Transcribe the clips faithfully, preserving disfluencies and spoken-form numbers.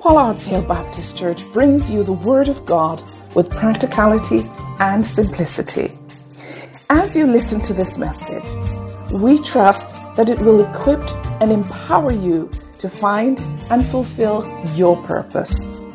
Pollard's Hill Baptist Church brings you the Word of God with practicality and simplicity. As you listen to this message, we trust that it will equip and empower you to find and fulfill your purpose.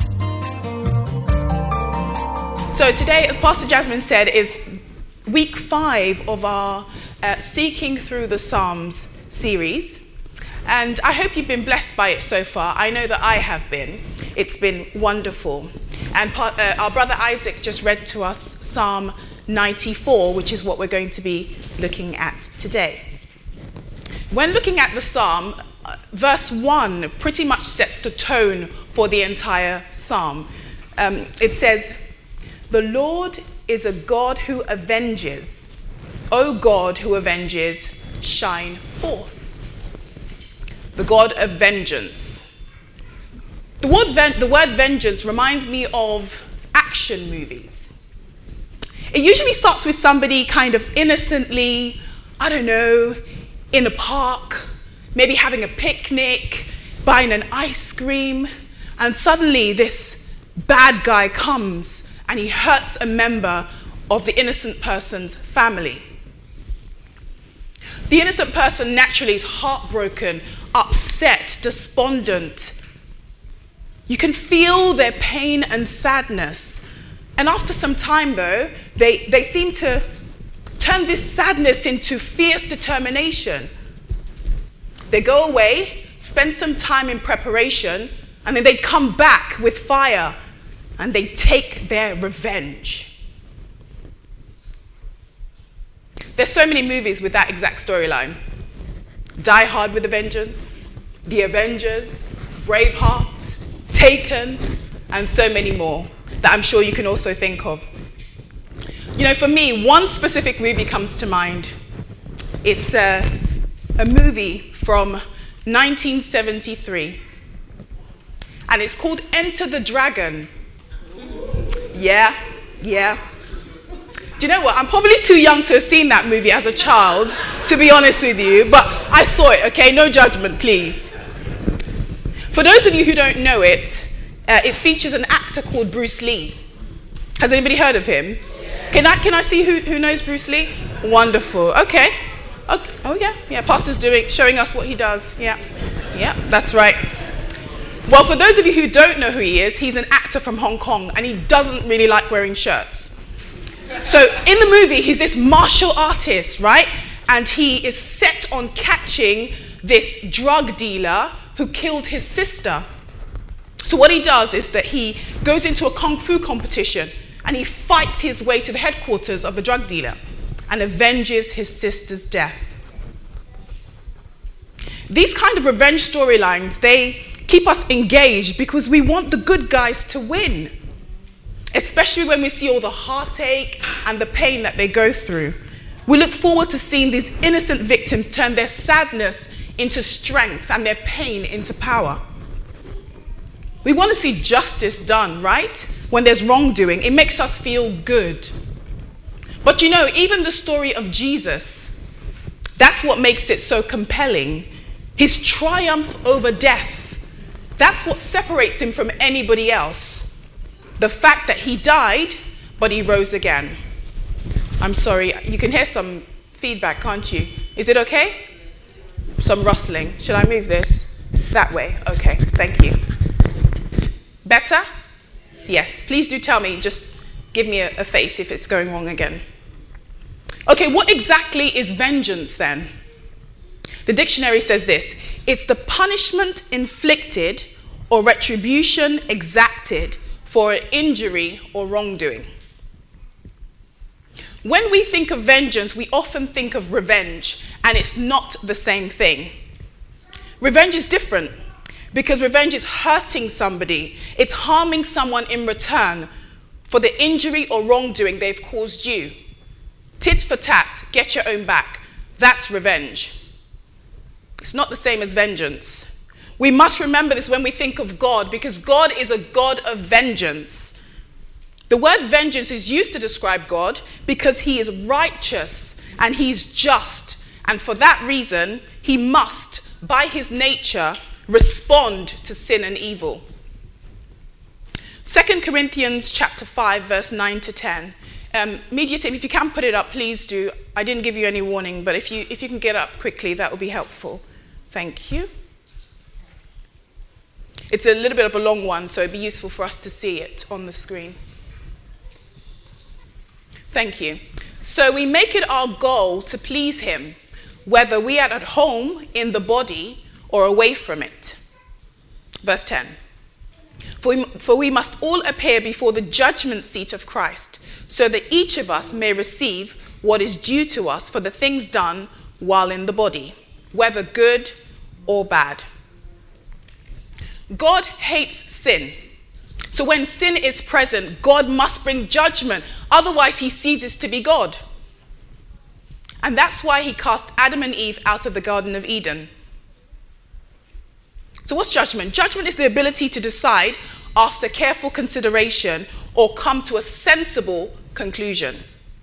So today, as Pastor Jasmine said, is week five of our uh, Seeking Through the Psalms series. And I hope you've been blessed by it so far. I know that I have been. It's been wonderful. And part, uh, our brother Isaac just read to us Psalm ninety-four, which is what we're going to be looking at today. When looking at the psalm, uh, verse one pretty much sets the tone for the entire psalm. Um, it says, "The Lord is a God who avenges. O God who avenges, shine forth." The God of vengeance. The word, ven- the word vengeance reminds me of action movies. It usually starts with somebody kind of innocently, I don't know, in a park, maybe having a picnic, buying an ice cream, and suddenly this bad guy comes and he hurts a member of the innocent person's family. The innocent person naturally is heartbroken, upset, despondent. You can feel their pain and sadness. And after some time, though, they, they seem to turn this sadness into fierce determination. They go away, spend some time in preparation, and then they come back with fire, and they take their revenge. There's so many movies with that exact storyline. Die Hard with a Vengeance, The Avengers, Braveheart, Taken, and so many more that I'm sure you can also think of. You know, for me, one specific movie comes to mind. It's a, a movie from nineteen seventy-three, and it's called Enter the Dragon. Yeah, yeah. Do you know what? I'm probably too young to have seen that movie as a child, to be honest with you, but I saw it, okay? No judgment, please. For those of you who don't know it, uh, it features an actor called Bruce Lee. Has anybody heard of him? Can I, can I see who, who knows Bruce Lee? Wonderful, okay. Oh, oh yeah, yeah, Pastor's doing, showing us what he does, yeah. Yeah, that's right. Well, for those of you who don't know who he is, he's an actor from Hong Kong, and he doesn't really like wearing shirts. So in the movie, he's this martial artist, right? And he is set on catching this drug dealer who killed his sister. So what he does is that he goes into a kung fu competition and he fights his way to the headquarters of the drug dealer and avenges his sister's death. These kind of revenge storylines, they keep us engaged because we want the good guys to win. Especially when we see all the heartache and the pain that they go through. We look forward to seeing these innocent victims turn their sadness into strength and their pain into power. We want to see justice done, right? When there's wrongdoing, it makes us feel good. But you know, even the story of Jesus, that's what makes it so compelling. His triumph over death, that's what separates him from anybody else. The fact that he died, but he rose again. I'm sorry, you can hear some feedback, can't you? Is it okay? Some rustling. Should I move this? That way. Okay, thank you. Better? Yes, please do tell me. Just give me a, a face if it's going wrong again. Okay, what exactly is vengeance then? The dictionary says this: it's the punishment inflicted or retribution exacted for an injury or wrongdoing. When we think of vengeance, we often think of revenge, and it's not the same thing. Revenge is different because revenge is hurting somebody. It's harming someone in return for the injury or wrongdoing they've caused you. Tit for tat, get your own back. That's revenge. It's not the same as vengeance. We must remember this when we think of God, because God is a God of vengeance. The word vengeance is used to describe God because he is righteous and he's just. And for that reason, he must, by his nature, respond to sin and evil. Second Corinthians chapter five, verse nine to ten. Um, media team, if you can put it up, please do. I didn't give you any warning, but if you if you can get up quickly, that would be helpful. Thank you. It's a little bit of a long one, so it'd be useful for us to see it on the screen. Thank you. So we make it our goal to please him, whether we are at home in the body or away from it. Verse ten. For we, for we must all appear before the judgment seat of Christ, so that each of us may receive what is due to us for the things done while in the body, whether good or bad. God hates sin. So when sin is present, God must bring judgment. Otherwise, he ceases to be God. And that's why he cast Adam and Eve out of the Garden of Eden. So what's judgment? Judgment is the ability to decide after careful consideration or come to a sensible conclusion.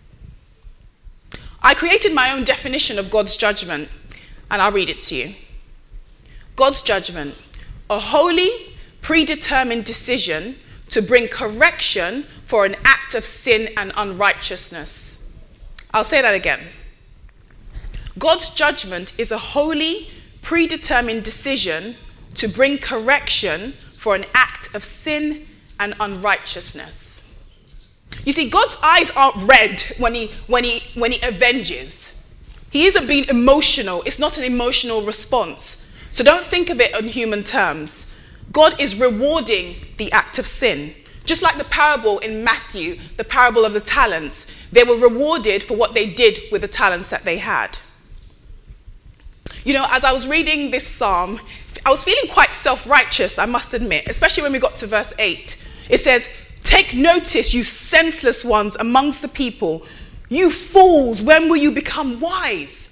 I created my own definition of God's judgment, and I'll read it to you. God's judgment: a holy, predetermined decision to bring correction for an act of sin and unrighteousness. I'll say that again. God's judgment is a holy, predetermined decision to bring correction for an act of sin and unrighteousness. You see, God's eyes aren't red when he, when he, when he avenges. He isn't being emotional. It's not an emotional response. So don't think of it in human terms. God is rewarding the act of sin. Just like the parable in Matthew, the parable of the talents, they were rewarded for what they did with the talents that they had. You know, as I was reading this psalm, I was feeling quite self-righteous, I must admit, especially when we got to verse eight. It says, "Take notice, you senseless ones amongst the people. You fools, when will you become wise?"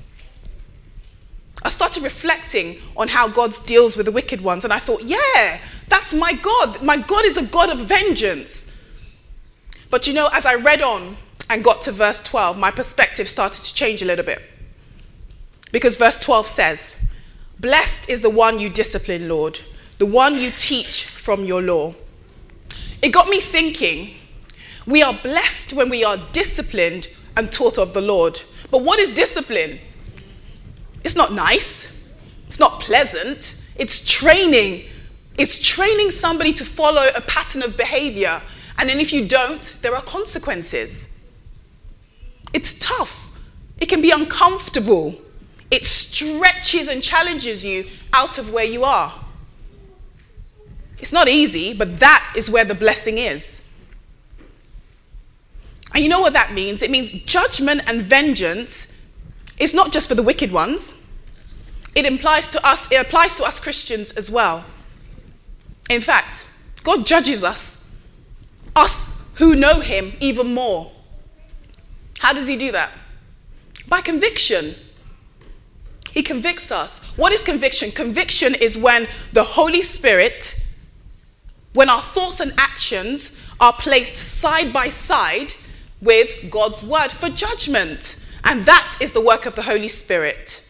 I started reflecting on how God deals with the wicked ones, and I thought, yeah, that's my God. My God is a God of vengeance. But you know, as I read on and got to verse twelve, my perspective started to change a little bit. Because verse twelve says, "Blessed is the one you discipline, Lord, the one you teach from your law." It got me thinking, we are blessed when we are disciplined and taught of the Lord. But what is discipline? It's not nice. It's not pleasant. It's training. It's training somebody to follow a pattern of behavior. And then if you don't, there are consequences. It's tough. It can be uncomfortable. It stretches and challenges you out of where you are. It's not easy, but that is where the blessing is. And you know what that means? It means judgment and vengeance is not just for the wicked ones. It implies to us, it applies to us Christians as well. In fact, God judges us, us who know him even more. How does he do that? By conviction. He convicts us. What is conviction? Conviction is when the Holy Spirit, when our thoughts and actions are placed side by side with God's word for judgment. And that is the work of the Holy Spirit.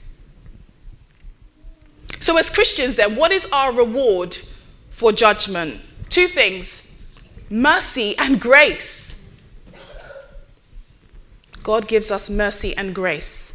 So as Christians then, what is our reward for judgment? Two things: mercy and grace. God gives us mercy and grace.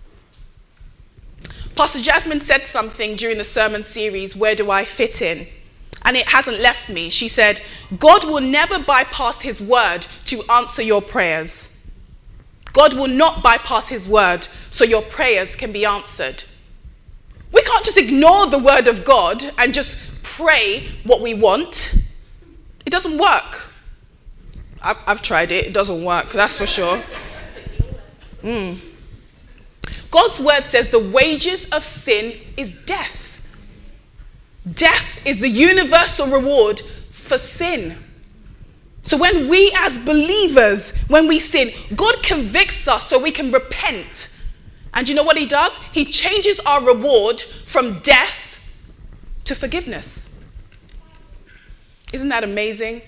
Pastor Jasmine said something during the sermon series, "Where do I fit in?" And it hasn't left me. She said, God will never bypass his word to answer your prayers. God will not bypass his word so your prayers can be answered. We can't just ignore the word of God and just pray what we want. It doesn't work. I've, I've tried it. It doesn't work, that's for sure. Mm. God's word says the wages of sin is death. Death is the universal reward for sin. So when we as believers, when we sin, God convicts us so we can repent. And you know what he does? He changes our reward from death to forgiveness. Isn't that amazing?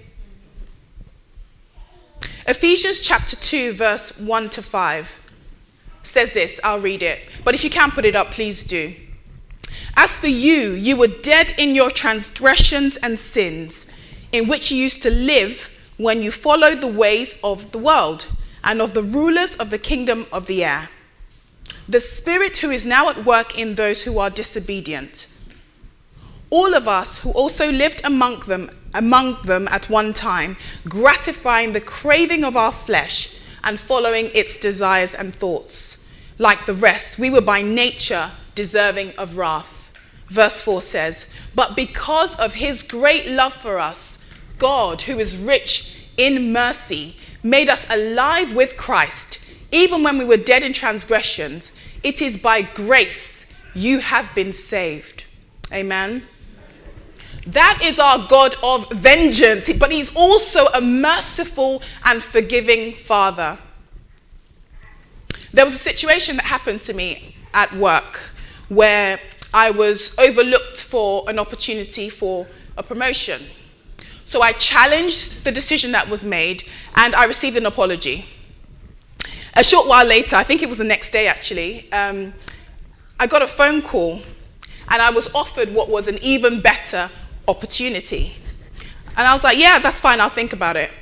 Ephesians chapter two, verse one to five says this. I'll read it. But if you can put it up, please do. "As for you, you were dead in your transgressions and sins, in which you used to live when you followed the ways of the world and of the rulers of the kingdom of the air, the spirit who is now at work in those who are disobedient. All of us who also lived among them, among them at one time, gratifying the craving of our flesh and following its desires and thoughts. Like the rest, we were by nature deserving of wrath. Verse four says, but because of his great love for us, God, who is rich in mercy, made us alive with Christ, even when we were dead in transgressions. It is by grace you have been saved. Amen. That is our God of vengeance, but he's also a merciful and forgiving Father. There was a situation that happened to me at work where I was overlooked for an opportunity for a promotion. So I challenged the decision that was made and I received an apology. A short while later, I think it was the next day actually, um, I got a phone call and I was offered what was an even better opportunity. And I was like, yeah, that's fine, I'll think about it.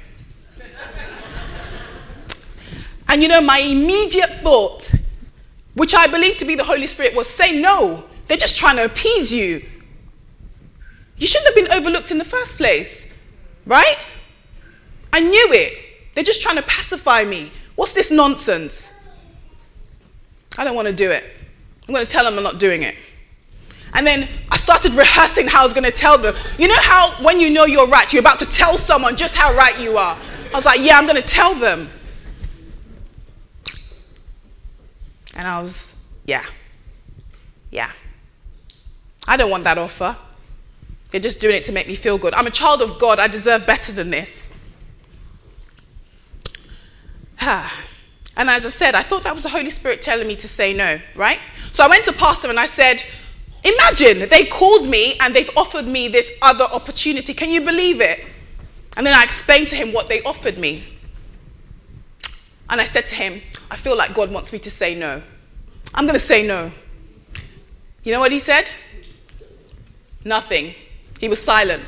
And you know, my immediate thought, which I believe to be the Holy Spirit, was say no. They're just trying to appease you. You shouldn't have been overlooked in the first place, right? I knew it. They're just trying to pacify me. What's this nonsense? I don't want to do it. I'm going to tell them I'm not doing it. And then I started rehearsing how I was going to tell them. You know how when you know you're right, you're about to tell someone just how right you are. I was like, yeah, I'm going to tell them. And I was, yeah, yeah. I don't want that offer. They're just doing it to make me feel good. I'm a child of God. I deserve better than this. And as I said, I thought that was the Holy Spirit telling me to say no, right? So I went to Pastor and I said, imagine they called me and they've offered me this other opportunity. Can you believe it? And then I explained to him what they offered me. And I said to him, I feel like God wants me to say no. I'm going to say no. You know what he said? Nothing. He was silent.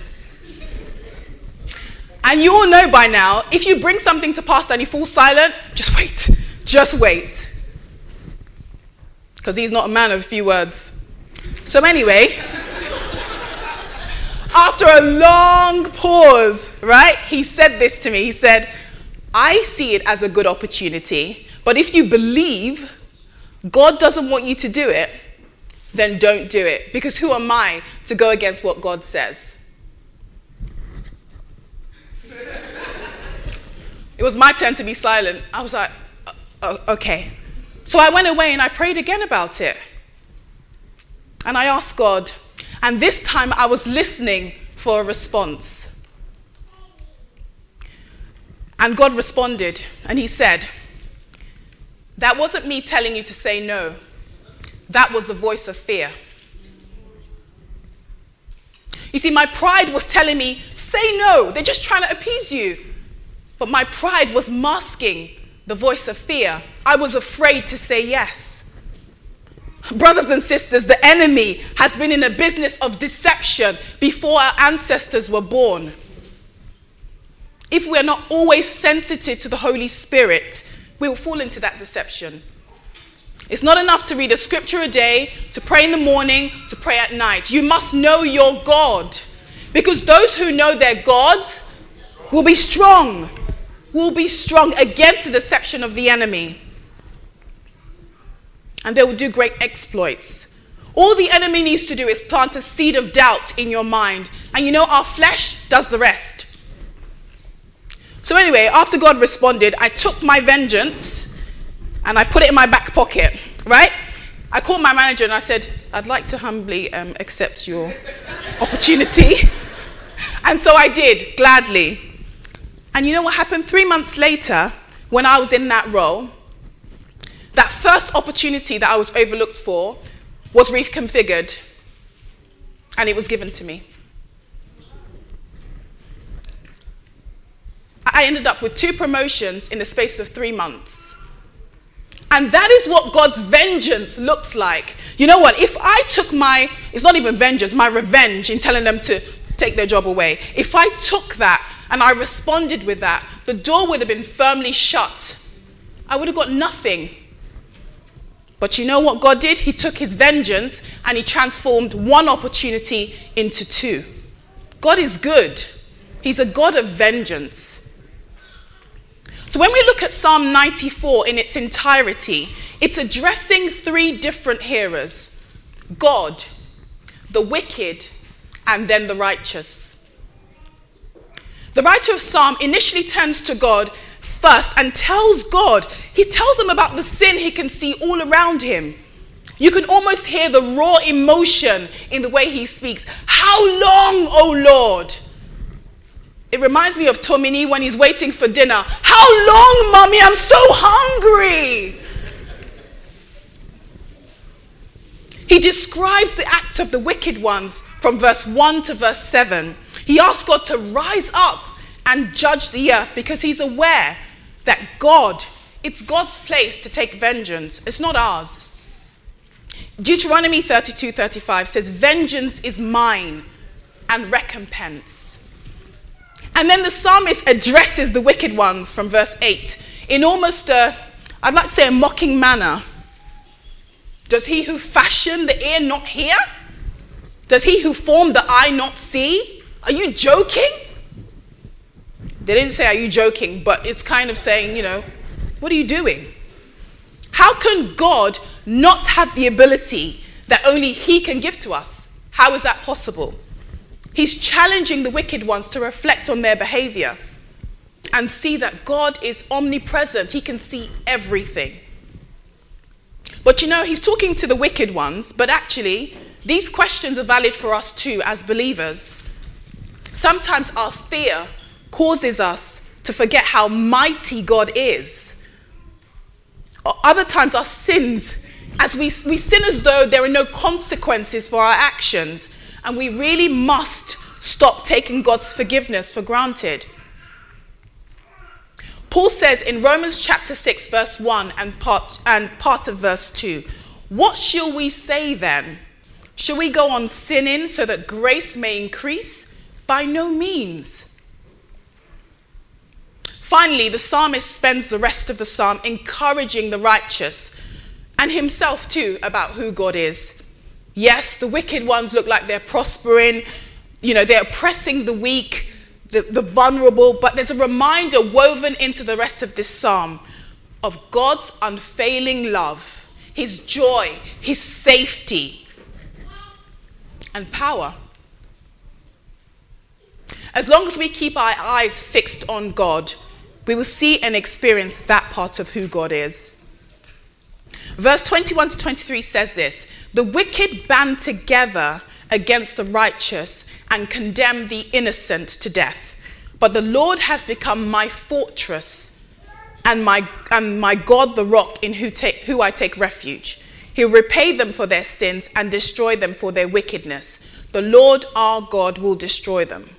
And you all know by now, if you bring something to Pastor and he falls silent, just wait. Just wait. Because he's not a man of few words. So anyway, after a long pause, right, he said this to me. He said, I see it as a good opportunity, but if you believe God doesn't want you to do it, then don't do it. Because who am I to go against what God says? It was my turn to be silent. I was like, oh, okay. So I went away and I prayed again about it. And I asked God. And this time I was listening for a response. And God responded. And he said, that wasn't me telling you to say no. That was the voice of fear. You see, my pride was telling me, say no. They're just trying to appease you. But my pride was masking the voice of fear. I was afraid to say yes. Brothers and sisters, the enemy has been in a business of deception before our ancestors were born. If we're not always sensitive to the Holy Spirit, we will fall into that deception. It's not enough to read a scripture a day, to pray in the morning, to pray at night. You must know your God. Because those who know their God will be strong. Will be strong against the deception of the enemy. And they will do great exploits. All the enemy needs to do is plant a seed of doubt in your mind. And you know, our flesh does the rest. So anyway, after God responded, I took my vengeance and I put it in my back pocket, right? I called my manager and I said, I'd like to humbly um, accept your opportunity. And so I did, gladly. And you know what happened? Three months later, when I was in that role, that first opportunity that I was overlooked for was reconfigured. And it was given to me. I ended up with two promotions in the space of three months. And that is what God's vengeance looks like. You know what? If I took my, it's not even vengeance, my revenge in telling them to take their job away. If I took that and I responded with that, the door would have been firmly shut. I would have got nothing. But you know what God did? He took his vengeance and he transformed one opportunity into two. God is good. He's a God of vengeance. So when we look at Psalm ninety-four in its entirety, it's addressing three different hearers: God, the wicked, and then the righteous. The writer of Psalm initially turns to God first and tells God, he tells him about the sin he can see all around him. You can almost hear the raw emotion in the way he speaks. How long, O Lord? It reminds me of Tomini when he's waiting for dinner. How long, Mommy? I'm so hungry. He describes the act of the wicked ones from verse one to verse seven. He asks God to rise up and judge the earth because he's aware that God, it's God's place to take vengeance. It's not ours. Deuteronomy thirty-two thirty-five says, vengeance is mine and recompense. And then the psalmist addresses the wicked ones from verse eight in almost a, I'd like to say a mocking manner. Does he who fashioned the ear not hear? Does he who formed the eye not see? Are you joking? They didn't say, are you joking? But it's kind of saying, you know, what are you doing? How can God not have the ability that only he can give to us? How is that possible? He's challenging the wicked ones to reflect on their behavior and see that God is omnipresent. He can see everything. But you know, he's talking to the wicked ones, but actually, these questions are valid for us too as believers. Sometimes our fear causes us to forget how mighty God is. Or other times our sins, as we, we sin as though there are no consequences for our actions, and we really must stop taking God's forgiveness for granted. Paul says in Romans chapter six verse one and part, and part of verse two, what shall we say then? Shall we go on sinning so that grace may increase? By no means. Finally, the psalmist spends the rest of the psalm encouraging the righteous and himself too about who God is. Yes, the wicked ones look like they're prospering, you know, they're oppressing the weak, The, the vulnerable, but there's a reminder woven into the rest of this psalm of God's unfailing love, his joy, his safety, and power. As long as we keep our eyes fixed on God, we will see and experience that part of who God is. Verse twenty-one to twenty-three says this: the wicked band together against the righteous and condemn the innocent to death. But the Lord has become my fortress and my, and my God, the rock in who, take, who I take refuge. He'll repay them for their sins and destroy them for their wickedness. The Lord our God will destroy them.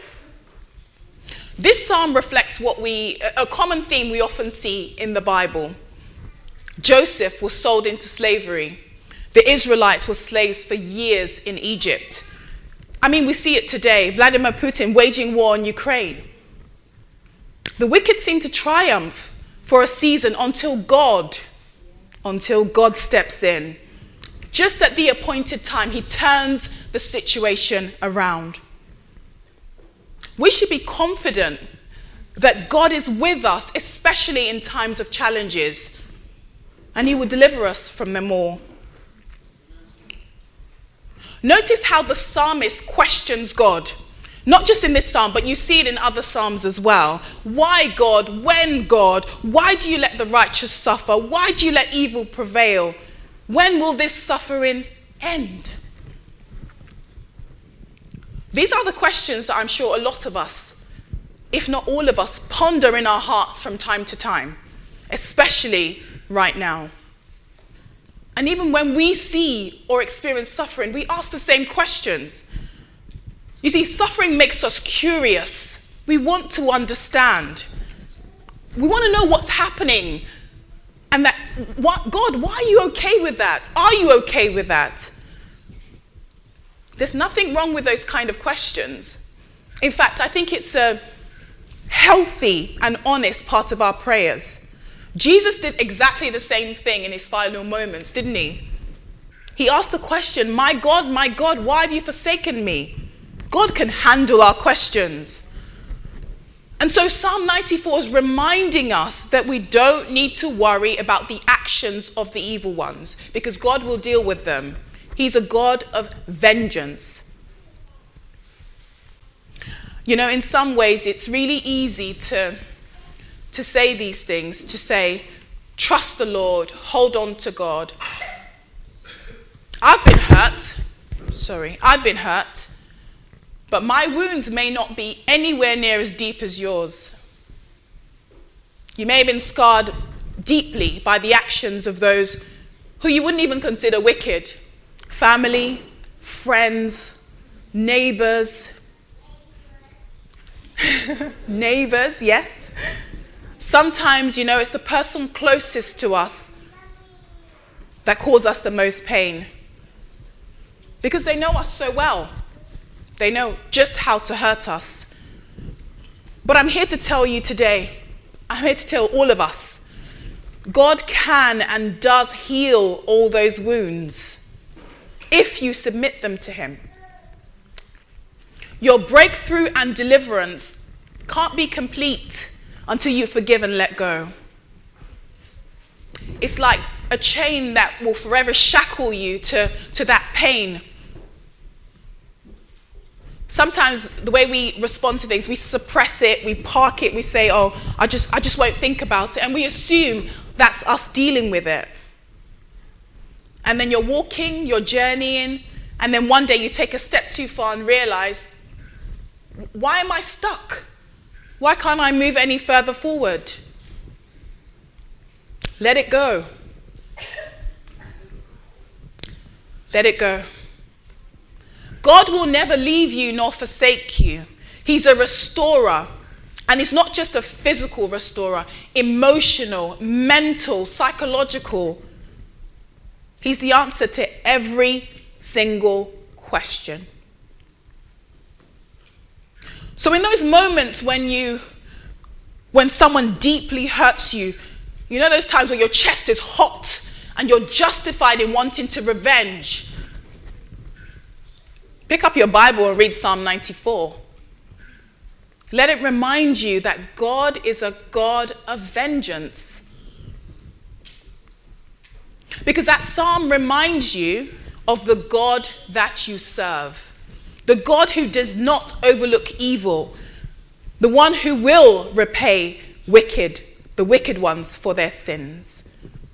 This psalm reflects what we, a common theme we often see in the Bible. Joseph was sold into slavery. The Israelites were slaves for years in Egypt. I mean, we see it today. Vladimir Putin waging war on Ukraine. The wicked seem to triumph for a season until God, until God steps in. Just at the appointed time, he turns the situation around. We should be confident that God is with us, especially in times of challenges, and he will deliver us from them all. Notice how the psalmist questions God. Not just in this psalm, but you see it in other psalms as well. Why, God? When, God? Why do you let the righteous suffer? Why do you let evil prevail? When will this suffering end? These are the questions that I'm sure a lot of us, if not all of us, ponder in our hearts from time to time, especially right now. And even when we see or experience suffering, we ask the same questions. You see, suffering makes us curious. We want to understand. We want to know what's happening. And that, what, God, why are you okay with that? Are you okay with that? There's nothing wrong with those kind of questions. In fact, I think it's a healthy and honest part of our prayers. Jesus did exactly the same thing in his final moments, didn't he? He asked the question, "My God, my God, why have you forsaken me?" God can handle our questions. And so Psalm ninety-four is reminding us that we don't need to worry about the actions of the evil ones, because God will deal with them. He's a God of vengeance. You know, in some ways, it's really easy to, to say these things, to say, trust the Lord, hold on to God. I've been hurt. Sorry, I've been hurt. But my wounds may not be anywhere near as deep as yours. You may have been scarred deeply by the actions of those who you wouldn't even consider wicked. Family, friends, neighbors. Neighbors, yes. Sometimes, you know, it's the person closest to us that cause us the most pain, because they know us so well. They know just how to hurt us. But I'm here to tell you today, I'm here to tell all of us, God can and does heal all those wounds if you submit them to him. Your breakthrough and deliverance can't be complete until you forgive and let go. It's like a chain that will forever shackle you to, to that pain. Sometimes the way we respond to things, we suppress it, we park it, we say, oh, I just, I just won't think about it. And we assume that's us dealing with it. And then you're walking, you're journeying, and then one day you take a step too far and realize, why am I stuck? Why can't I move any further forward? Let it go. Let it go. God will never leave you nor forsake you. He's a restorer. And he's not just a physical restorer, emotional, mental, psychological. He's the answer to every single question. So in those moments when you, when someone deeply hurts you, you know those times where your chest is hot and you're justified in wanting to revenge, pick up your Bible and read Psalm ninety-four. Let it remind you that God is a God of vengeance. Because that psalm reminds you of the God that you serve. The God who does not overlook evil. The one who will repay wicked, the wicked ones for their sins.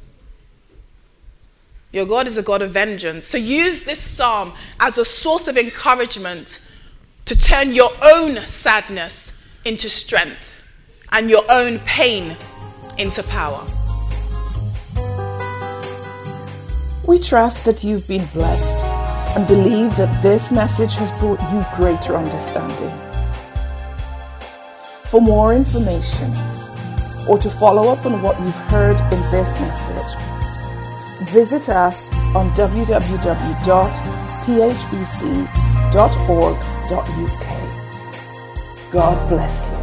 Your God is a God of vengeance. So use this psalm as a source of encouragement to turn your own sadness into strength and your own pain into power. We trust that you've been blessed and believe that this message has brought you greater understanding. For more information or to follow up on what you've heard in this message, visit us on w w w dot p h b c dot org dot u k. God bless you.